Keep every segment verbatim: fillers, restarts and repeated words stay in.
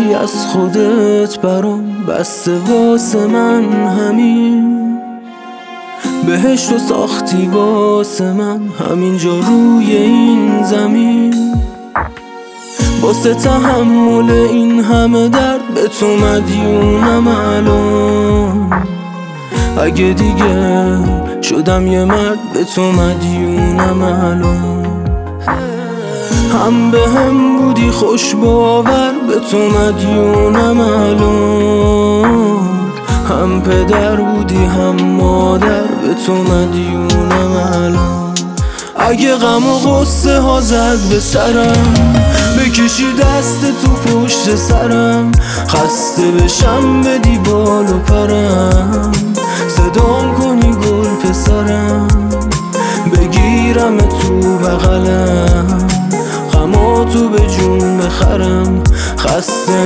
چیزی از خودت برام بسته واسه من، همین بهشت و ساختی واسه من همینجا روی این زمین. واسه تحمل این همه درد به تو مدیونم الان. اگه دیگه شدم یه مرد به تو مدیونم الان. هم به هم بودی خوش باور به تو مدیونم الان. هم پدر بودی هم مادر به تو مدیونم الان. اگه غم و غصه ها زد به سرم بکشی دست تو پشت سرم، خسته بشم بدی بال و پرم، صدام کنی گل پسرم، بگیرم تو بغلم، غماتو به جون بخرم، خسته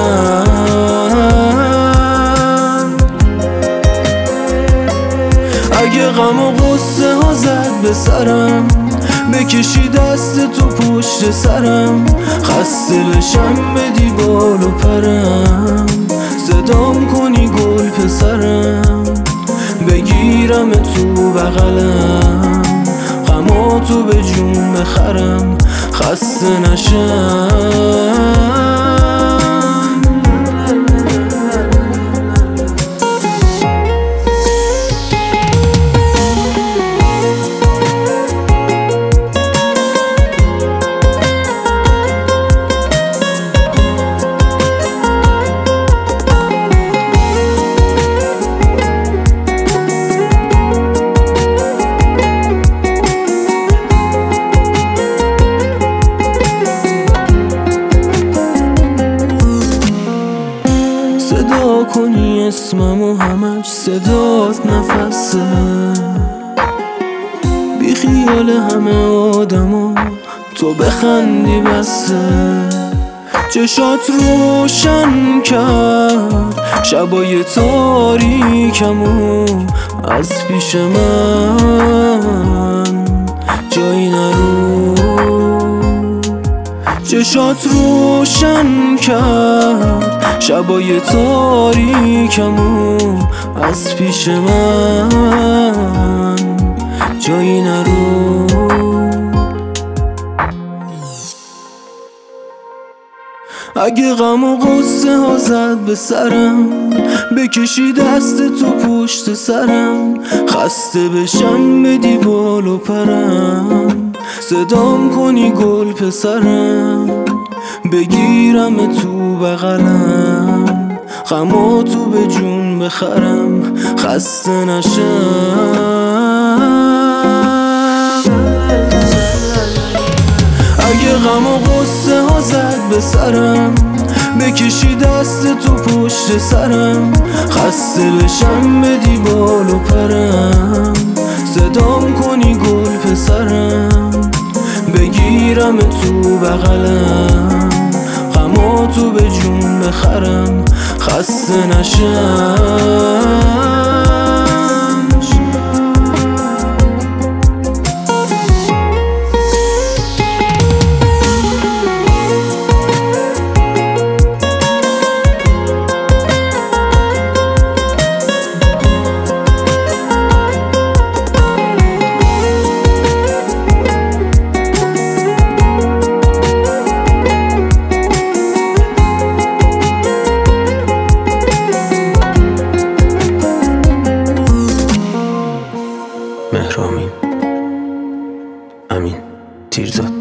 نشم. اگه غم و غصه ها زد به سرم بکشی دست تو پشت سرم، خسته بشم بدی بال و پرم، صدام کنی گل پسرم، بگیرم تو بغلم، غماتو به جون بخرم، خسته نشم. صدا کنی اسممو همش صدات نفسه، بی خیال همه آدما تو بخندی بسه. چشات روشن کرد شبای تاریکمو، از پیش من جایی نرو. چشات روشن کرد شبای تاریکمو، از پیش من جایی نرو. اگه غم و غصه ها زد به سرم بکشی دست تو پشت سرم، خسته بشم بدی بال و پرم، صدام کنی گل پسرم، بگیرم تو بغلم، غماتو به جون بخرم، خسته نشم. اگه غم و غصه ها زد به سرم بکشی دست تو پشت سرم، خسته بشم بدی بال و پرم، صدام کنی گل پسرم، بگیرم تو بغلم، غماتو به جون بخرم، خسته نشم. مهرامین، امین تیرزاد.